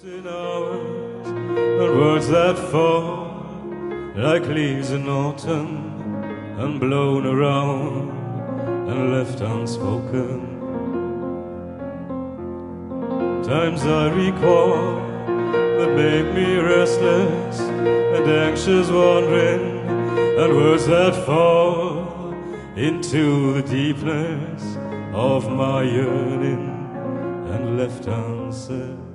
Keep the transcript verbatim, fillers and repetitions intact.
In hours, and words that fall like leaves in autumn, and blown around and left unspoken. Times I recall that make me restless and anxious wandering, and words that fall into the deepness of my yearning and left unsaid.